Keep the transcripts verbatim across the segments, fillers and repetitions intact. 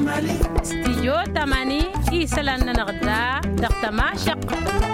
استيجو تماني إيسلان نغدا دقتما شق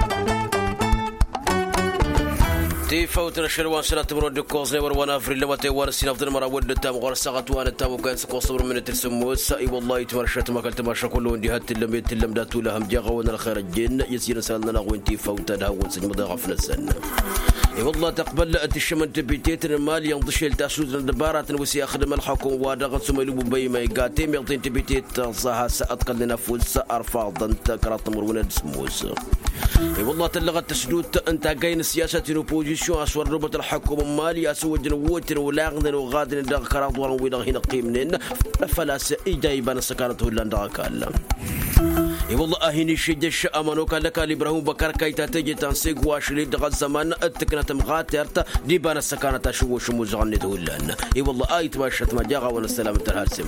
تيفوت الشروان سنة تمرد كوزني وروانا فري لما تيوان السنة فضل مرة ود التام غور الساعة وانا التام وكان سكوصبر من الترسموس اي والله تمرشت ما كنت ماشا كله اندي هات اللي تلم داتو لهم جاغا وانا الخير الجن يسير سالنا لغوين تيفوت هذا هو سنة مضاغف نسن اي والله تقبل الشمن تبيتيت المال ينضش التاسود الدبارات وسي اخدم الحكم وادغت سميلو بي ما يقاتم يعطين تبيتيت صاها ساتقل لنفوس ارفاض انت كرات مرونه سموس اي والله تلغت تسدود انت جاين سياسه نوبوزيسيون اسور ربط الحكم مالي اسود نوتن ولاغن وغادن دغ كرات ورا ويدغ هنا قيمنين فلاس ايجايبان سكانته لندا كالا اي والله اهيني شدش امانو كان لك ابراهيم بكر كايتا تجي تنسيق واشلي دغ الزمان التكنه مغاترت دي بان السكانه شو شو مزغنته لنا اي والله ايت ماشت ما جاغا ولا السلامه الهالسم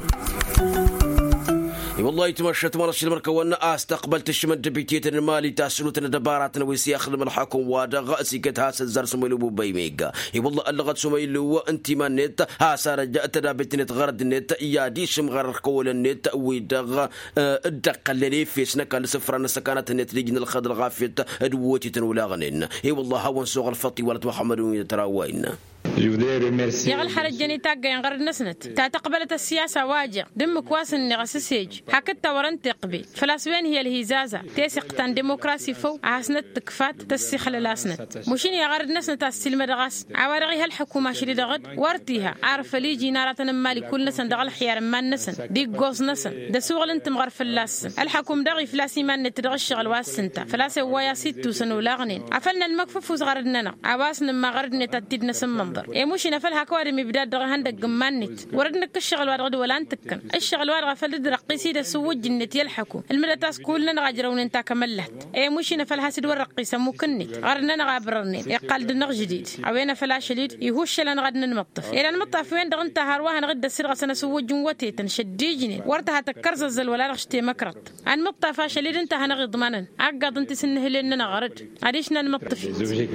اي والله تمشت مرش المركونا استقبلت الشمن دبيتيت المالي تاسلوتنا دبارات ويسي اخدم الحكم وادغ سيكت هاس الزر سميلو بيميغا اي والله اللغت سميلو انت ما نت هاس رجعت دابت نت غرد النت يا دي شم غر قول النت ويدغ الدق اللي فيسنا كان سفرنا سكانت النت لجن الخضر غافيت ادوتي تنولا غنين اي والله هون سوق الفطي ولد محمد يتراوين يا الحرج جني تاجا ينقرض نسنت تعتقبلت السياسة واجع دم كواس النغسسيج حكت ورنت تقبي فلاسوين هي الهزازة تسق تان ديمقراسي فو عسنت تكفات تسخل الاسنت مشين يغرد نسنت السلم دغاس عوارغي هالحكومة شري دغد ورتيها عارف لي جينارة مالي كل نسن دغل حيار ما نسن دي جوز نسن ده سوغل انت مغرف اللاس الحكوم دغي فلاسي ما نتدغ الشغل واسنتا فلاسي ويا ست سنو لاغنين عفلنا المكفف وصغردنا عواسنا ما غردنا تتد نسن منظر إيه مش نفل هكواري مبدأ درا هندق جمانت وردنا كشغل وارغد ولا أنتكن الشغل وارغ فلد رقيسي ده سوى جنت يلحكوا المدرسة كلنا نغجرون انت كملت إيه مش نفل هاسد ورقيسة ممكنت غرنا نغابرني يقال دنا جديد عوينا فلا شديد يهوش لنا غدنا نمطف إيه نمطف وين درنت هروها نغد السرقة سنة سوى جنوتي تنشدي جنين ورتها تكرز الزل ولا رشتي مكرت عن مطف شديد انت هنغد ضمنا عقد انت سنه لنا غرد عريشنا نمطف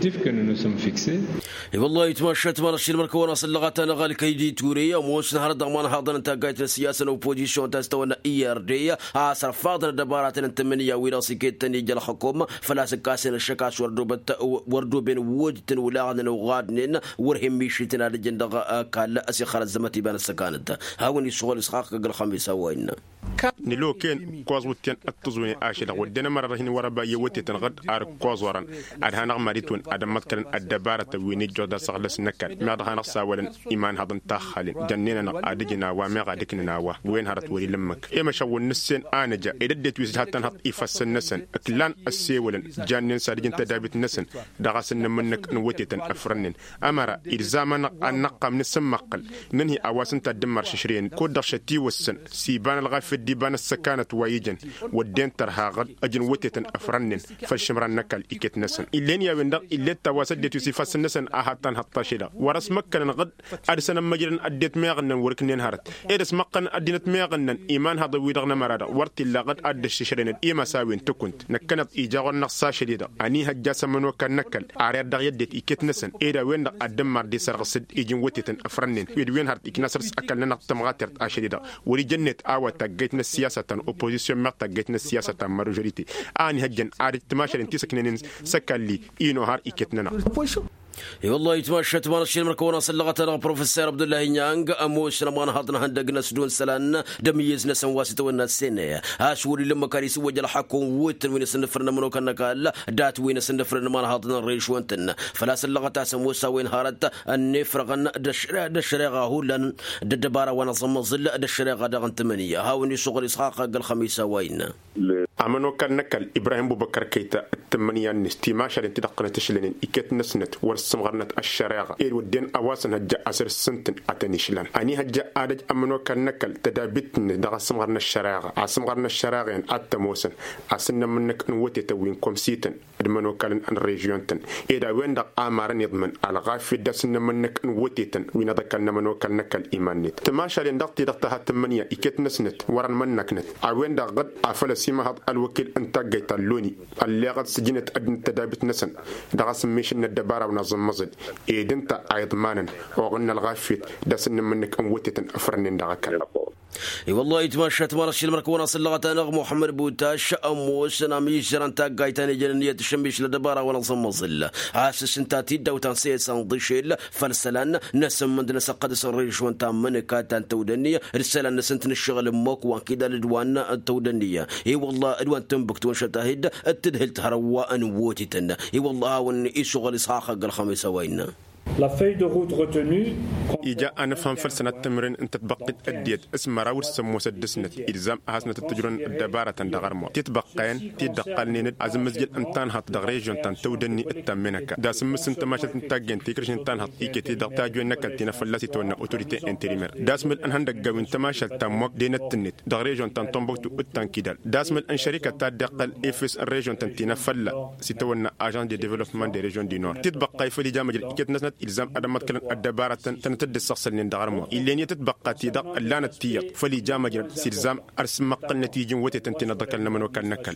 والله يتمشت مرش المركونه صلغت انا غال كيدي توريه وموش نهار ضمان حاضر انت قايت السياسه الاوبوزيشن تستوى اي ار دي اسر فاضل دبارات الثمانيه ويراسي كيتني جل الحكومه فلا سكاسن الشكاش وردو بت وردو بين وجدن ولاغن وغادن ورهم ميشتنا لجندغ كال اسي خرج زمتي بين السكانه هاوني شغل اسحاق قال خميس وين نلو كان كوزوتين التزوين عاشر ودنا مرة هني ورا بيا وتين غد عار كوزوران عرها نغمريتون عدم مذكرن الدبارة وين جودا صغلس نكر ما ده نقص ولا إيمان هذا انتخال جنينا نقادجنا وما قادكنا وا وين هرت ولي لمك إما شو النسن أنا جا إذا دت ويز حتى نحط إفاس النسن كلان السيولن جنين سارجن تدابت النسن دغسن منك نوتين أفرنن أمر إلزاما النقم نسم مقل ننهي أواسن تدمر ششرين كود شتي والسن سيبان الغافل ديبان السكانة ويجن ودين ترها غد أجن وتتن أفرنن فالشمران نكال إكت نسن إلين يا وندق إلين تواسد ديتو سيفاس النسن أهاتان هطاشيدا ورس مكان غد أرسنا مجرن أديت ميغنن وركنين هارت إرس مكان أدينت ميغنن إيمان هذا ويدغنا مرادا ورتي لغد أد الششرين إيما ساوين تكنت نكنت إيجاغ النقصا شديدا أني هجاسا من وكان نكال عرير دغ يدت إكت نسن إيدا وندق أدمار دي سرغسد إيجن وتتن أفرنن ويد وين هارت إكناسرس أكل ننق تمغاترت أشديدا وري جنت آوة تقيتنا السياسة أوبوزيسيون مرتا جيتنا السياسة ماجوريتي أني هجن أريد تماشر انتي سكنين سكالي إينو هار إكتنا اي والله يتمشى تمارش المركونه صلغت انا بروفيسور عبد الله نيانغ اموش رمان هضنا هندقنا سدون سلان دميزنا سنواسته والناس سنه اشوري لما كاريس وجه الحكم وتر وين سنفرنا منو كنا قال دات وين سنفرنا ما هضنا الريش وانتنا فلا صلغت سموسا وين هارت النفرغن دشريغه هو لن ددباره ونظم ظل دشريغه دغن ثمانيه هاوني شغل اسحاق قال خميسه وين أمانو كان نكال إبراهيم بوبكر كيتا الثمانية نستيما شارين تدقنا تشلين إكت نسنت ورسمغرنت الشريعة إيه ودين أواسن هجا أسر سنتن أتنيشلان أني هجا آدج أمانو كان نكال تدابتن دغا سمغرنا الشريعة عسمغرنا الشريعة يعني أتموسن أسننا منك نوتي توين كومسيتن أدمانو كالن أن ريجيونتن إذا وين دق آمارن يضمن على غافي دسننا منك نوتيتن وين دقا نمانو كان نكال إيمانيت تما شارين دقتي دقتها الثمانية إكت نسنت ورن منك نت أوين دق غد أفلسيما هاد الوكيل انت جيت اللوني اللي قد سجنت ادن تدابت نسن دغس ميشن الدباره ونظم مزد ايدنت ايضمانا وغن الغافيت دسن منك اموتت افرن دغكل اي والله يتمشى تمارش المركونه صلغت انا محمد بوتاش اموس نامي جران تاغاي تاني جنيه تشميش لدباره ولا نصم صله اساس انت تيدا وتنسي سندشيل فلسلان نسم من نسقد سريش وانت من كاتان تودنيه رساله نسنت الشغل موك وكذا لدوان تودنيه اي والله ادوان تنبكت وشتاهد التدهل تهروا ان ووتتنا اي والله وان شغل صاخه الخميس وين La feuille de route retenue. إجا أنا فهم فلسنة التمرين أنت تبقى أديت اسم راود سمو سدسنة إلزام أحسنة التجرون الدبارة تندغرمو تتبقين تدقلني عزم مسجد أنتان هات دغريجون تان تودني التمنك دا سمس أنت ماشت أنتاجين تكرش أنتان هات إيكي تدق تاجوين نكال تنفلسي تونا أوتوريتي انتريمير داسمل أن هندق جوين تماشت تاموك دين التنت دغريجون تان تنبوكتو التان كيدال داسمل أن شركة تدقل إفس الريجون تان تنفلا سيتونا أجان دي ديفلوبمنت دي ريجون دي نور تتبقى يفلي جامج إيكي نسنت إلزام أدم متكلم الدبارة تنتد الشخص اللي ندغرمو اللي يتبقى تيدق اللان التيق فلي جامج سيلزام أرسم مقل نتيجة وتي تنتنا ذكرنا منو كان نكل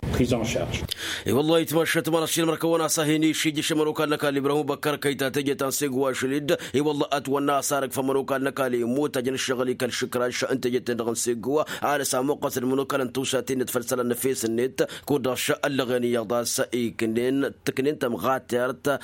اي والله يتمشى تمارش المركونه صهيني شيجي شمرو كان نكال ابراهيم بكر كيتا تجي تنسيق واشليد اي والله اتونا صارك فمرو كان نكال يموت اجن الشغل كالشكراش انت جيت نغنسيقوا على سامو قتل منو كان توساتين تفلسل النفيس النت كوداش اللغني يضاس اي كنين تكنين تمغاترت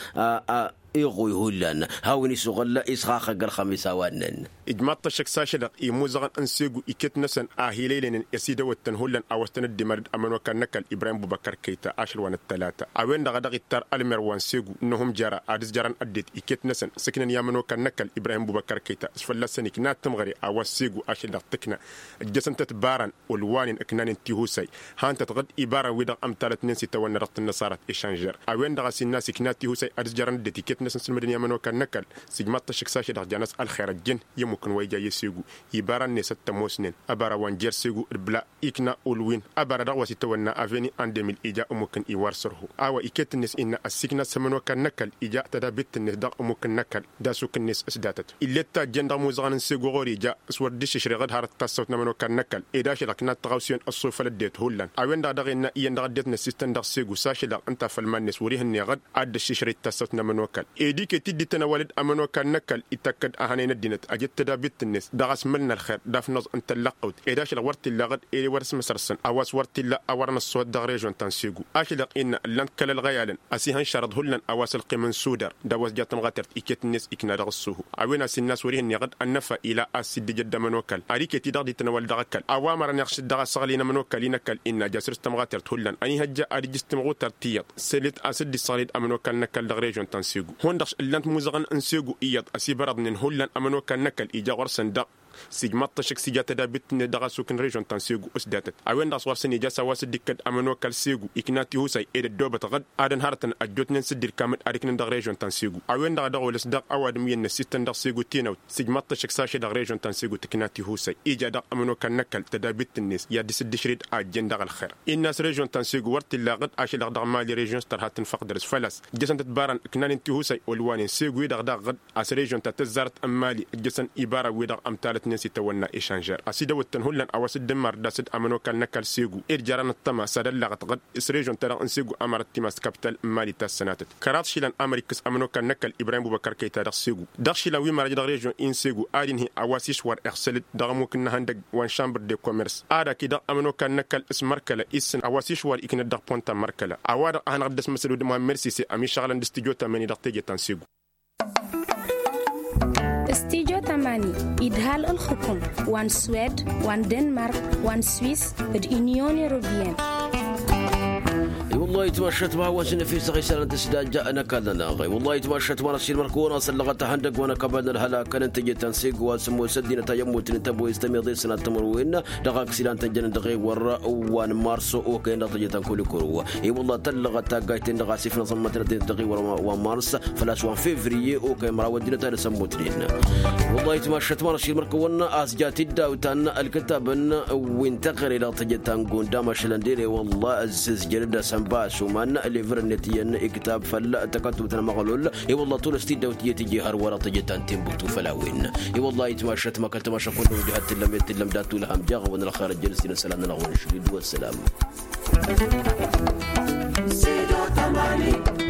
يغوي هولان هاوني سغلا إسخاخ قل خميسة وانن إجماط الشك ساشدق يموزغن أنسيقو إكت نسن آهيلين يسيد وتنهولن أوستن الدمرد أمن وكان نكال إبراهيم ببكر كيتا عشر وان التلاتة أوين دغدغ التار ألمر وانسيقو إنهم جارا عدس جاران أديت إكت نسن سكنن يامن وكان نكال إبراهيم ببكر كيتا اسفل سنك نات تمغري أوسيقو عشر تكنا الجسن تتبارن والوان أكنان انتهوسي هان تتغد إبارة ودغ أمتالت ننسي توان رط النصارة إشانجر أوين دغ سناسي كنات تهوسي عدس جاران أديت إكت نسن سلمدن يامن وكان نكال سيجمات الشك ساشدق جانس الخير الجن يمكن ويجا يسيغو يبارا نسات موسنين أبارا وانجير سيغو البلا إكنا أولوين أبارا دغوة تونا أفيني أن دميل إجا أمكن إيوار سرهو أوا إكت النس إن السيكنا سمنو كان نكال إجا تدابت النس دغ أمكن نكال داسوك النس أسداتت إلتا جندا موزغان سيغو غوري جا سور ديش شرغد هارت تاسوت نمنو كان نكال إداش لكنا تغوسيون الصوفة لديت هولان أوين دا دغينا إيان دغ ديت نسيستن دغ سيغو ساشي دغ أنت فالمان نس وريهن يغد عد الششري تاسوت نمنو كال إيدي كتدي تنوالد أمنو كان نكال إتاكد أهانين الدينت أجد تدابت النس دغس ملنا الخير داف نظ انت لقوت ايداش الورت اللي غد اي ورس مسرسن اواس ورت لا اورنا الصوت دغريجون تنسيغو اشلق ان لن كل الغيالن اسيهن شرد هلن اواس القمن سودر دواس جاتن غاترت ايكت الناس اكنا دغسوه اوينا الناس وريهن يغد النفا الى اسد جد منوكل اريكتي دغدي تنول دغكل اوامر نخش دغ صغلينا منوكل نكل ان جاسر استمغاترت هلن اني هجا اريجستم غوتر تيط سلت اسد الصغيد امنوكل نكل دغريجون تنسيغو هوندخ لنت موزغن انسيغو ايط اسي برد من هلن امنوكل نكل ايجا ورسن دغ سيجمات شك سيجات دابت ندغ سوكن ريجون تنسيغو اسداتت اوين داس ورسني جاسا واسدكد امنو كالسيغو اكناتي هوساي ايد دوبت غد ادن هارتن اجوتن سدير كامل اريكن دغ ريجون تنسيغو اوين دغ دغ ولس دغ اواد مين سيستن دغ سيغو تينو سيجمات شك ساشي دغ ريجون تنسيغو تكناتي هوساي ايجا دغ امنو كنكل تدابت الناس يا دي سد شريد اجن دغ الخير الناس ريجون تنسيغو ورت لا غد اشي دغ دغ مالي ريجون سترهاتن فقدرس فلس جسن تبارن كنان انت هوساي اولوان سيغو دغ دغ غد اس ريجون تتزارت امالي جسن عباره ودغ امثالت نسي تونا إشانجر أسيد وتنهلن أو أسيد دمر داسد أمنو كان نكال سيغو إرجاران التما سدل لغت غد إسريجون ترى أنسيغو أمر التماس كابيتال مالي تاسناتت كرات شيلان أمريكس أمنو كان نكال إبراهيم بوبكر كيتا دغ سيغو دغ شيلا وي مارج دغ ريجون إن سيغو آدين هي أواسيش وار إخسلت دغ ممكن نهندق وان شامبر دي كوميرس آدا كي دغ أمنو كان نكال اسم مركلة إسن أواسيش وار إكنا دغ بونتا مركلة أواد أهان غدس مسلو دمها ميرسي سي أمي شغلان دستيجو تامني دغ تيجي تنسيغو استيجو تماني إدهال الحكم وان سويد وان دنمارك وان سويس اليونيون أوروبيين والله يتمشت مع وزن في سغيسان تسداد جاءنا كذا غي والله يتمشت مع رسيل مركونا صلغت هندق وانا كبدنا الهلا كان تجي تنسيق واسمو سدينا تيموت نتبو يستمر سنه تمروين دقاق سيلان تجن دقي ورا وان مارسو وكاين تجي تنكل كرو اي والله تلغت تاغايتين دقا سيفنا صمت دقي ورا وان مارس فلاش وان فيفري وكاين مراودينا تاع سموتين والله يتمشت مع رسيل مركونا اسجات الداوتان الكتاب وينتقل الى تجي تنقون دامش لنديري والله عزيز جلد سنبا سومان ليفرنتيان اكتاب فلا تكتب مغلول اي والله طول استيد دوتيه تجي هر ورا تجتان تنبوتو فلاوين اي والله يتمشت ما كنت ماشى كل وجهات لم يتلم داتو لهم جاغ ون الخير جلسنا سلام نغون شديد والسلام